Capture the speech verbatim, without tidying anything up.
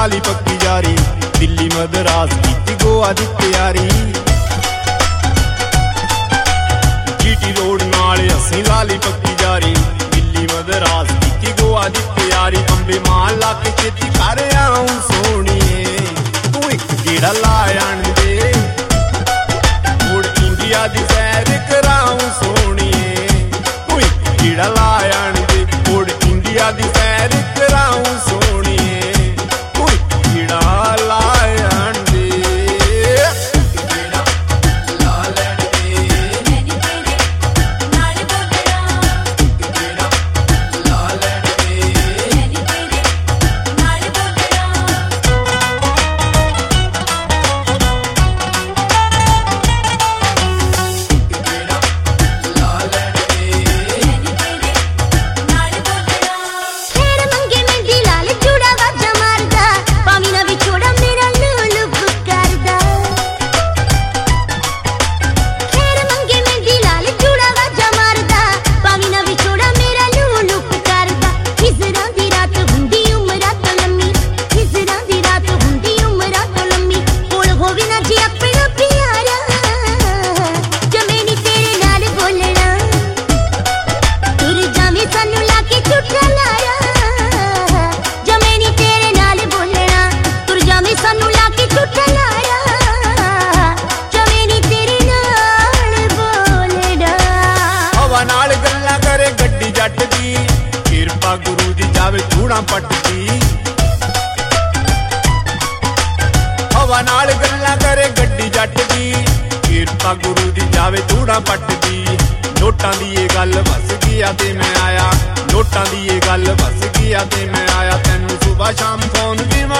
लाली पक्की जारी, दिल्ली मदरास की गोवा दी तैयारी। जीटी रोड नाल असीं लाली पक्की जारी, दिल्ली मदरास की गोवा दी तैयारी। अंबे माल ला के खेती कर आऊं सोहणीए, तू एक गेड़ा ला आण दे, मुड़ इंडिया दी सैर कराऊं सोहणीए, तू एक गेड़ा ला आण दे, मुड़ इंडिया दी सैर कराऊं सोहणीए, तू एक गेड़ा ला आण दे। गुरु दी जावे धूड़ा पटदी, हवा नाल गल्लां करे गड्डी जट दी, किरपा गुरु दी जावे धूड़ा पटदी। नोटां दी ये गल बस गया ते मैं आया, नोटां दी ये गल बस गया ते मैं आया, तैनू सुबह शाम फोन भी